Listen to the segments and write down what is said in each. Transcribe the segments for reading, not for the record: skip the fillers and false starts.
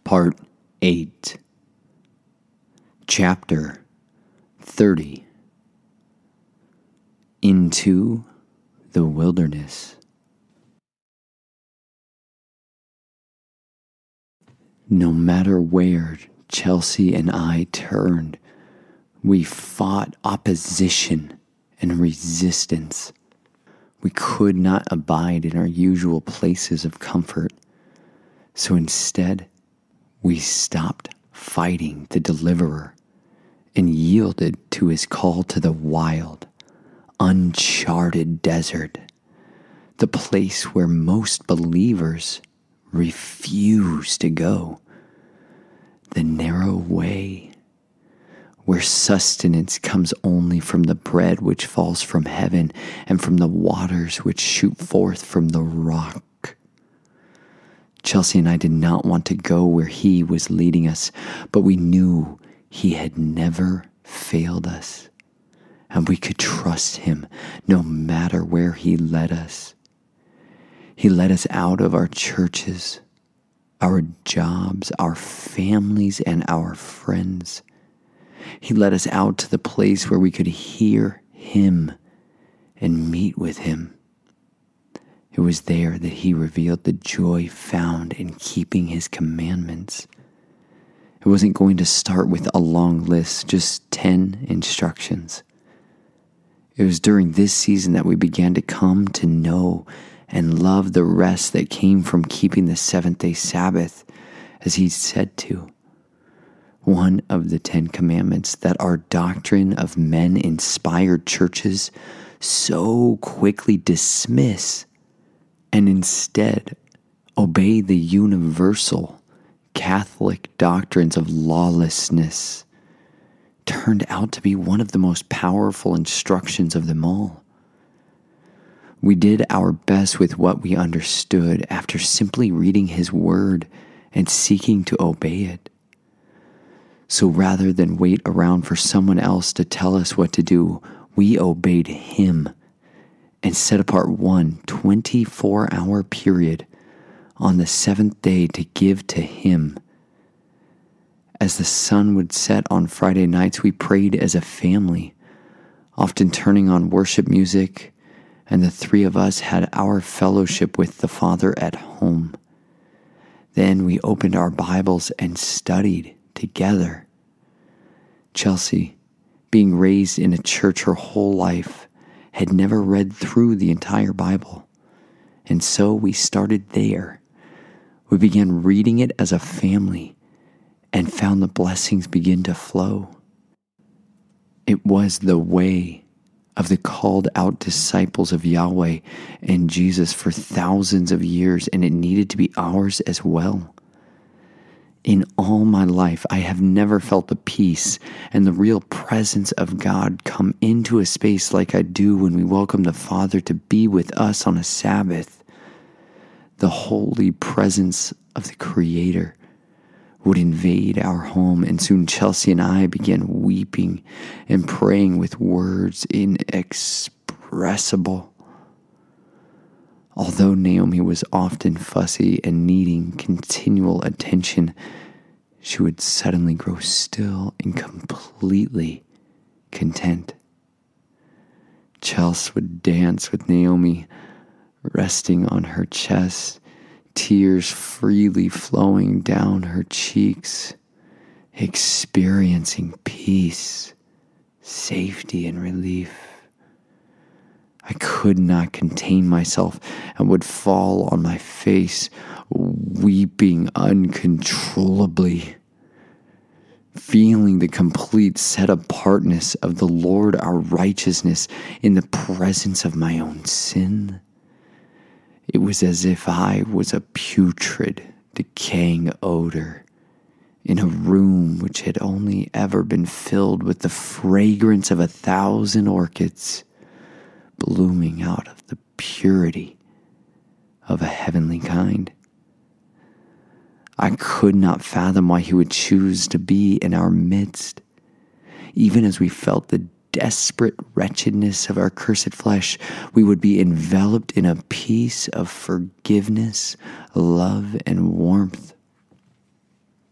Part 8, Chapter 30, Into the Wilderness. No matter where Chelsea and I turned, we fought opposition and resistance. We could not abide in our usual places of comfort, so instead, we stopped fighting the deliverer and yielded to his call to the wild, uncharted desert, the place where most believers refuse to go, the narrow way, where sustenance comes only from the bread which falls from heaven and from the waters which shoot forth from the rock. Chelsea and I did not want to go where he was leading us, but we knew he had never failed us, and we could trust him no matter where he led us. He led us out of our churches, our jobs, our families, and our friends. He led us out to the place where we could hear him and meet with him. It was there that he revealed the joy found in keeping his commandments. It wasn't going to start with a long list, just 10 instructions. It was during this season that we began to come to know and love the rest that came from keeping the seventh-day Sabbath, as he said to. One of the 10 commandments that our doctrine of men-inspired churches so quickly dismiss and instead obey the universal Catholic doctrines of lawlessness, turned out to be one of the most powerful instructions of them all. We did our best with what we understood after simply reading his word and seeking to obey it. So rather than wait around for someone else to tell us what to do, we obeyed him and set apart one 24-hour period on the seventh day to give to him. As the sun would set on Friday nights, we prayed as a family, often turning on worship music, and the three of us had our fellowship with the Father at home. Then we opened our Bibles and studied together. Chelsea, being raised in a church her whole life, had never read through the entire Bible, and so we started there. We began reading it as a family and found the blessings begin to flow. It was the way of the called out disciples of Yahweh and Jesus for thousands of years, and it needed to be ours as well. In all my life, I have never felt the peace and the real presence of God come into a space like I do when we welcome the Father to be with us on a Sabbath. The holy presence of the Creator would invade our home, and soon Chelsea and I began weeping and praying with words inexpressible. Although Naomi was often fussy and needing continual attention, she would suddenly grow still and completely content. Chelsea would dance with Naomi, resting on her chest, tears freely flowing down her cheeks, experiencing peace, safety, and relief. I could not contain myself and would fall on my face, weeping uncontrollably, feeling the complete set-apartness of the Lord our righteousness in the presence of my own sin. It was as if I was a putrid, decaying odor in a room which had only ever been filled with the fragrance of 1,000 orchids blooming out of the purity of a heavenly kind. I could not fathom why he would choose to be in our midst, even as we felt the desperate wretchedness of our cursed flesh, we would be enveloped in a peace of forgiveness, love, and warmth.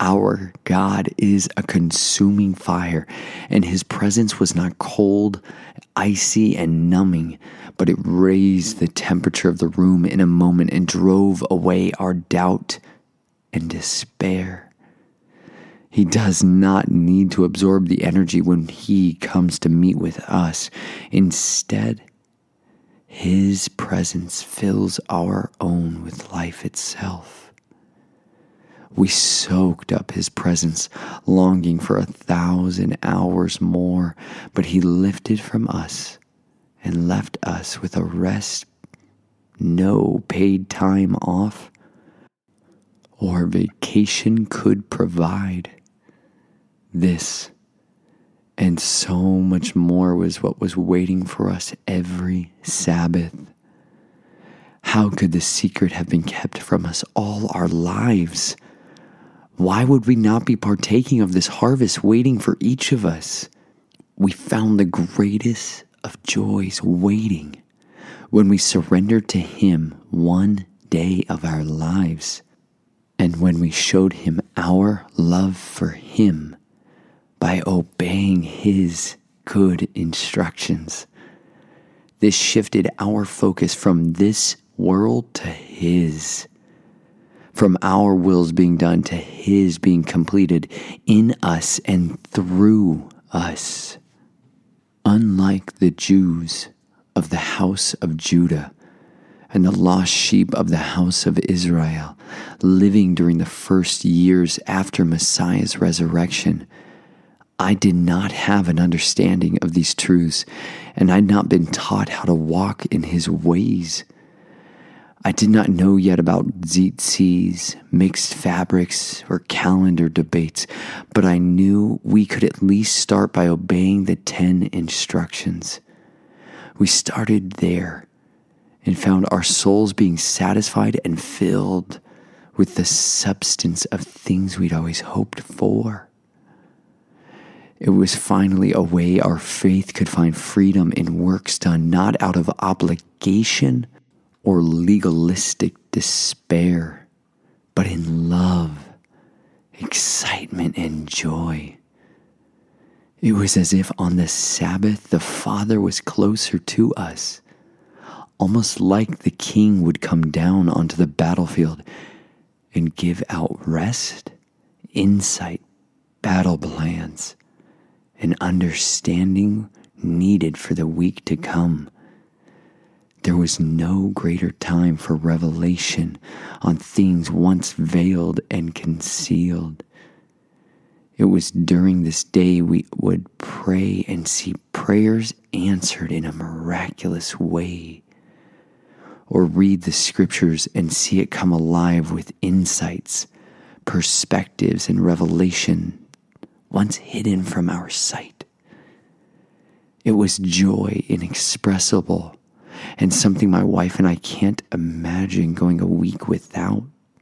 our God is a consuming fire, and his presence was not cold, icy, and numbing, but it raised the temperature of the room in a moment and drove away our doubt and despair. He does not need to absorb the energy when he comes to meet with us. Instead, his presence fills our own with life itself. We soaked up his presence, longing for 1,000 hours more, but he lifted from us and left us with a rest no paid time off or vacation could provide. This and so much more was what was waiting for us every Sabbath. How could the secret have been kept from us all our lives? Why would we not be partaking of this harvest waiting for each of us? We found the greatest of joys waiting when we surrendered to him one day of our lives, and when we showed him our love for him by obeying his good instructions. This shifted our focus from this world to his, from our wills being done to his being completed in us and through us. Unlike the Jews of the house of Judah and the lost sheep of the house of Israel, living during the first years after Messiah's resurrection, I did not have an understanding of these truths, and I had not been taught how to walk in his ways. I did not know yet about tzitzis, mixed fabrics, or calendar debates, but I knew we could at least start by obeying the 10 instructions. We started there and found our souls being satisfied and filled with the substance of things we'd always hoped for. It was finally a way our faith could find freedom in works done not out of obligation or legalistic despair, but in love, excitement, and joy. It was as if on the Sabbath the Father was closer to us, almost like the King would come down onto the battlefield and give out rest, insight, battle plans, and understanding needed for the week to come. There was no greater time for revelation on things once veiled and concealed. It was during this day we would pray and see prayers answered in a miraculous way, or read the scriptures and see it come alive with insights, perspectives, and revelation once hidden from our sight. It was joy inexpressible and something my wife and I can't imagine going a week without.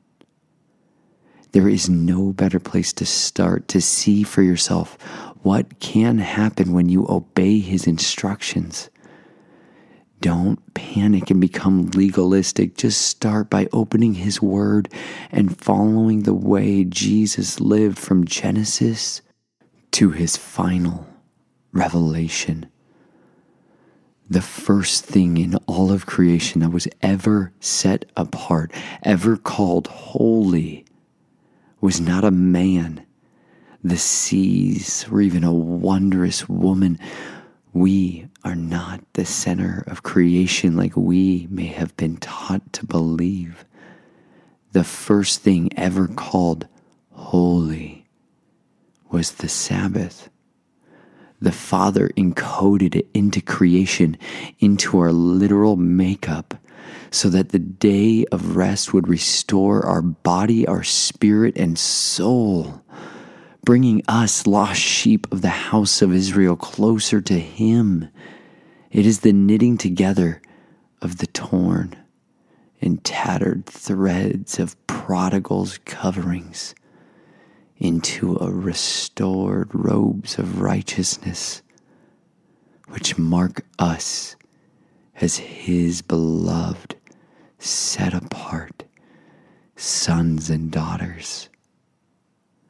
There is no better place to start to see for yourself what can happen when you obey his instructions. Don't panic and become legalistic. Just start by opening his word and following the way Jesus lived from Genesis to his final revelation. The first thing in all of creation that was ever set apart, ever called holy, was not a man, the seas, or even a wondrous woman. We are not the center of creation like we may have been taught to believe. The first thing ever called holy was the Sabbath. The Father encoded it into creation, into our literal makeup, so that the day of rest would restore our body, our spirit, and soul, bringing us, lost sheep of the house of Israel, closer to him. It is the knitting together of the torn and tattered threads of prodigals' coverings into a restored robes of righteousness, which mark us as his beloved, set apart sons and daughters.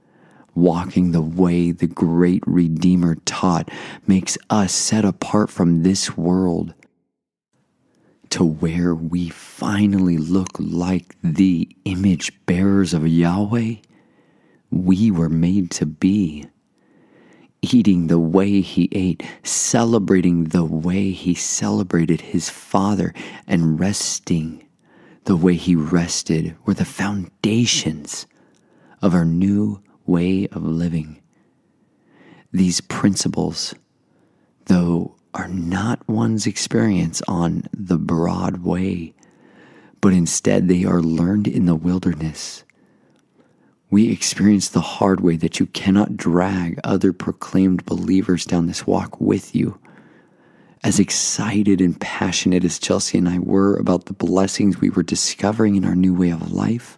walking the way the great Redeemer taught makes us set apart from this world to where we finally look like the image bearers of Yahweh we were made to be. Eating the way he ate, celebrating the way he celebrated his Father, and resting the way he rested were the foundations of our new way of living. These principles, though, are not one's experience on the broad way, but instead they are learned in the wilderness. We experience the hard way that you cannot drag other proclaimed believers down this walk with you. As excited and passionate as Chelsea and I were about the blessings we were discovering in our new way of life,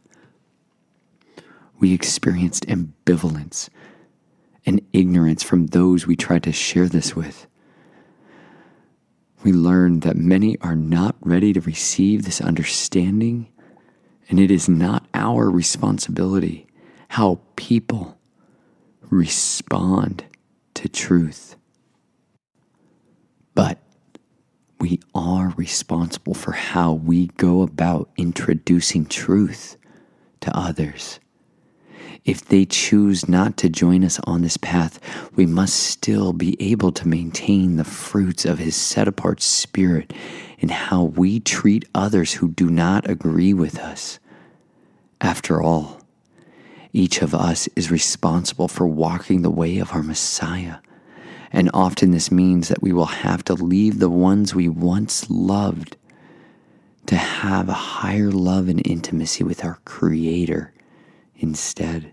we experienced ambivalence and ignorance from those we tried to share this with. We learned that many are not ready to receive this understanding, and it is not our responsibility how people respond to truth. But we are responsible for how we go about introducing truth to others. If they choose not to join us on this path, we must still be able to maintain the fruits of his set-apart spirit in how we treat others who do not agree with us. After all, each of us is responsible for walking the way of our Messiah, and often this means that we will have to leave the ones we once loved to have a higher love and intimacy with our Creator instead.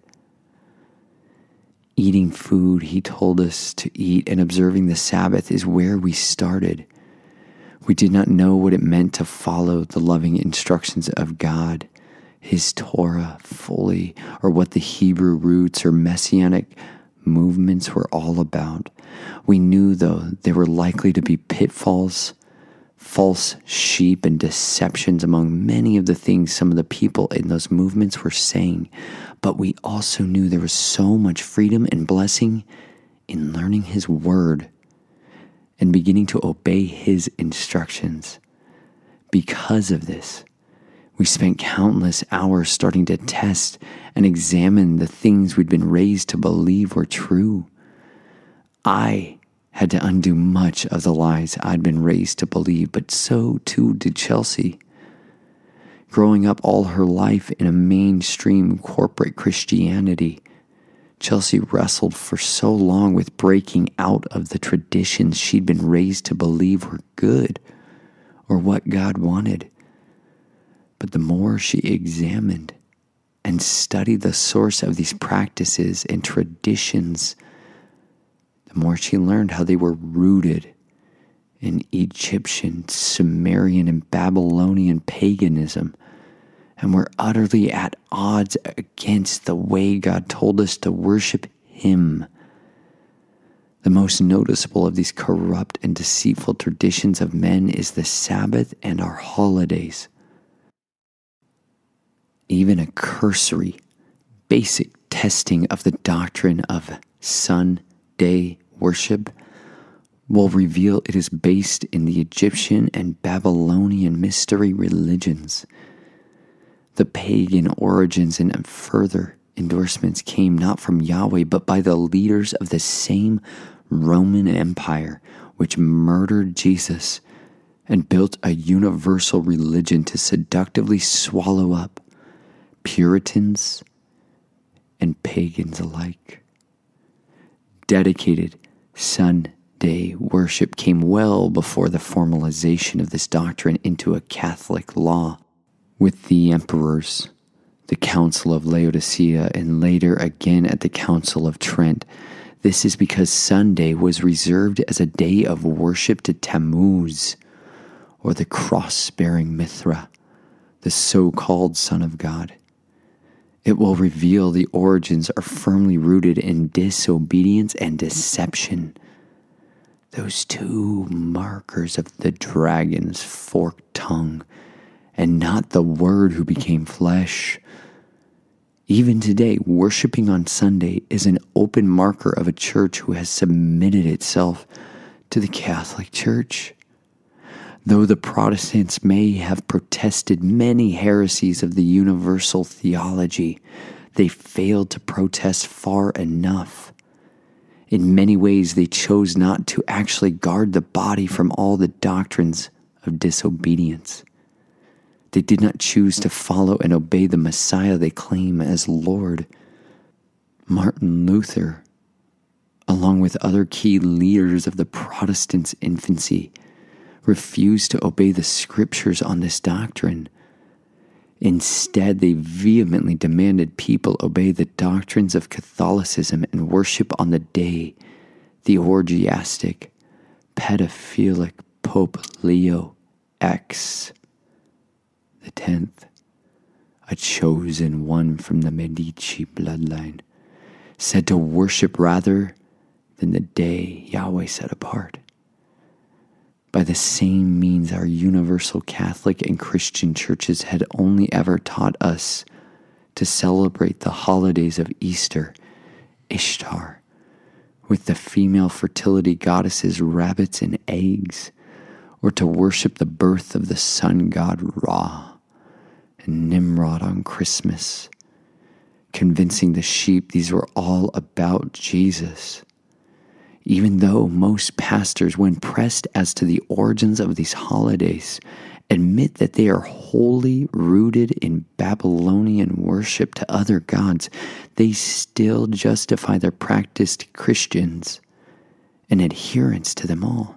Eating food he told us to eat and observing the Sabbath is where we started. We did not know what it meant to follow the loving instructions of God, his Torah, fully, or what the Hebrew roots or messianic movements were all about. We knew, though, there were likely to be pitfalls, false sheep, and deceptions among many of the things some of the people in those movements were saying. But we also knew there was so much freedom and blessing in learning his word and beginning to obey his instructions. Because of this, we spent countless hours starting to test and examine the things we'd been raised to believe were true. I had to undo much of the lies I'd been raised to believe, but so too did Chelsea. Growing up all her life in a mainstream corporate Christianity, Chelsea wrestled for so long with breaking out of the traditions she'd been raised to believe were good or what God wanted. But the more she examined and studied the source of these practices and traditions, the more she learned how they were rooted in Egyptian, Sumerian, and Babylonian paganism, and were utterly at odds against the way God told us to worship him. The most noticeable of these corrupt and deceitful traditions of men is the Sabbath and our holidays. Even a cursory, basic testing of the doctrine of Sunday worship will reveal it is based in the Egyptian and Babylonian mystery religions. The pagan origins and further endorsements came not from Yahweh, but by the leaders of the same Roman Empire, which murdered Jesus and built a universal religion to seductively swallow up Puritans and pagans alike. Dedicated Sunday worship came well before the formalization of this doctrine into a Catholic law, with the emperors, the Council of Laodicea, and later again at the Council of Trent. This is because Sunday was reserved as a day of worship to Tammuz, or the cross-bearing Mithra, the so-called Son of God. It will reveal the origins are firmly rooted in disobedience and deception. Those two markers of the dragon's forked tongue, and not the Word who became flesh. Even today, worshiping on Sunday is an open marker of a church who has submitted itself to the Catholic Church. Though the Protestants may have protested many heresies of the universal theology, they failed to protest far enough. In many ways, they chose not to actually guard the body from all the doctrines of disobedience. They did not choose to follow and obey the Messiah they claim as Lord. Martin Luther, along with other key leaders of the Protestant infancy, refused to obey the scriptures on this doctrine. Instead, they vehemently demanded people obey the doctrines of Catholicism and worship on the day the orgiastic, pedophilic Pope Leo X the 10th, a chosen one from the Medici bloodline, said to worship rather than the day Yahweh set apart. By the same means, our universal Catholic and Christian churches had only ever taught us to celebrate the holidays of Easter, Ishtar, with the female fertility goddesses, rabbits, and eggs, or to worship the birth of the sun god Ra and Nimrod on Christmas, convincing the sheep these were all about Jesus. Even though most pastors, when pressed as to the origins of these holidays, admit that they are wholly rooted in Babylonian worship to other gods, they still justify their practiced Christians and adherence to them all.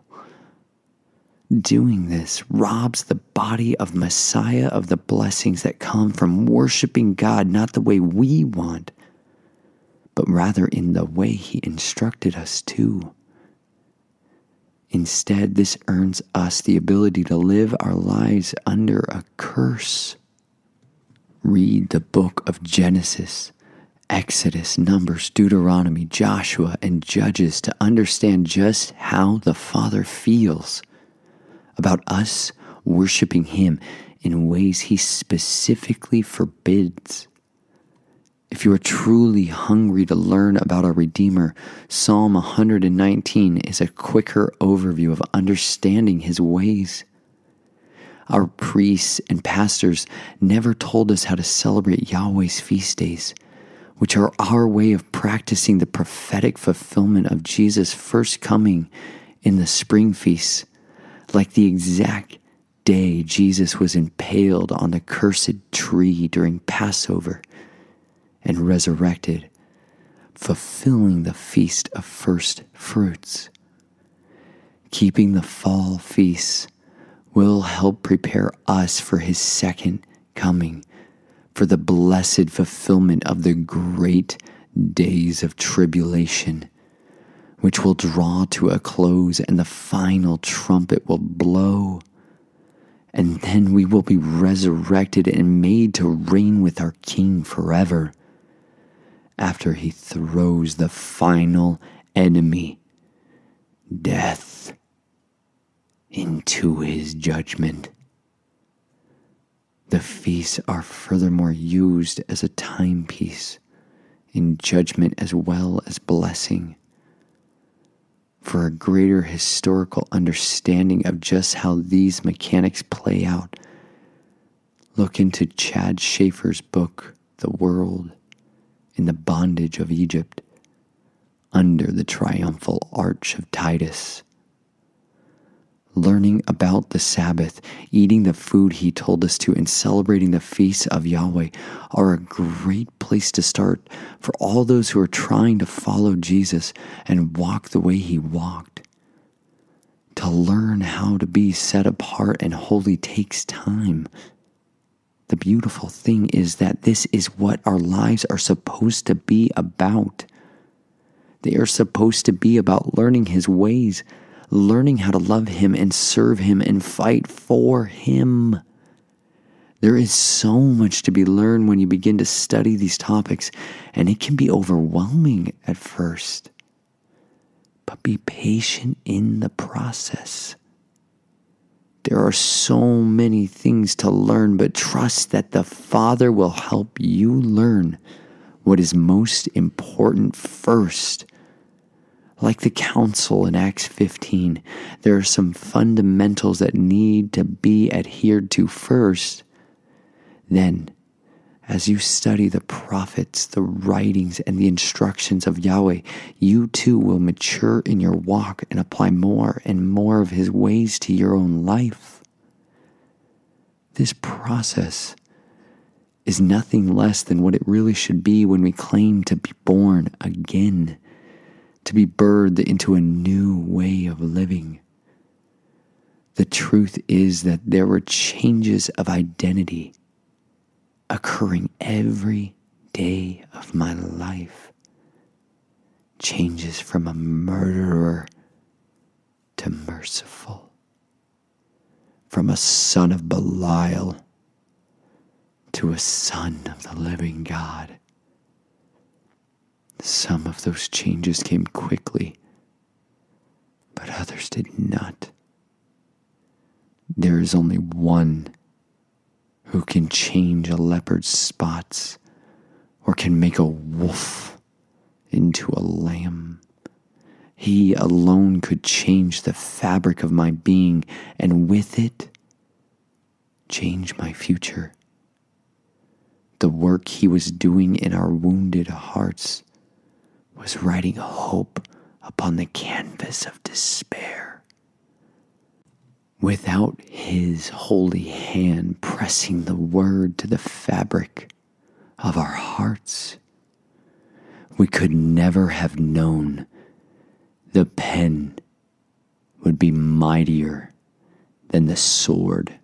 Doing this robs the body of Messiah of the blessings that come from worshiping God not the way we want, but rather in the way he instructed us to. Instead, this earns us the ability to live our lives under a curse. Read the book of Genesis, Exodus, Numbers, Deuteronomy, Joshua, and Judges to understand just how the Father feels about us worshiping him in ways he specifically forbids. If you are truly hungry to learn about our Redeemer, Psalm 119 is a quicker overview of understanding his ways. Our priests and pastors never told us how to celebrate Yahweh's feast days, which are our way of practicing the prophetic fulfillment of Jesus' first coming in the spring feasts, like the exact day Jesus was impaled on the cursed tree during Passover and resurrected, fulfilling the feast of first fruits. Keeping the fall feasts will help prepare us for his second coming, for the blessed fulfillment of the great days of tribulation, which will draw to a close and the final trumpet will blow. And then we will be resurrected and made to reign with our King forever, after he throws the final enemy, death, into his judgment. The feasts are furthermore used as a timepiece in judgment as well as blessing. For a greater historical understanding of just how these mechanics play out, look into Chad Schaefer's book, The World in the Bondage of Egypt, under the triumphal arch of Titus. Learning about the Sabbath, eating the food he told us to, and celebrating the feasts of Yahweh are a great place to start for all those who are trying to follow Jesus and walk the way he walked. To learn how to be set apart and holy takes time. The beautiful thing is that this is what our lives are supposed to be about. They are supposed to be about learning his ways, learning how to love him and serve him and fight for him. There is so much to be learned when you begin to study these topics, and it can be overwhelming at first. But be patient in the process. There are so many things to learn, but trust that the Father will help you learn what is most important first. Like the council in Acts 15, there are some fundamentals that need to be adhered to first. Then, as you study the prophets, the writings, and the instructions of Yahweh, you too will mature in your walk and apply more and more of His ways to your own life. This process is nothing less than what it really should be when we claim to be born again, to be birthed into a new way of living. The truth is that there were changes of identity occurring every day of my life. Changes from a murderer to merciful, from a son of Belial to a son of the living God. Some of those changes came quickly, but others did not. There is only one who can change a leopard's spots or can make a wolf into a lamb. He alone could change the fabric of my being, and with it, change my future. The work He was doing in our wounded hearts was writing hope upon the canvas of despair. Without His holy hand pressing the word to the fabric of our hearts, we could never have known the pen would be mightier than the sword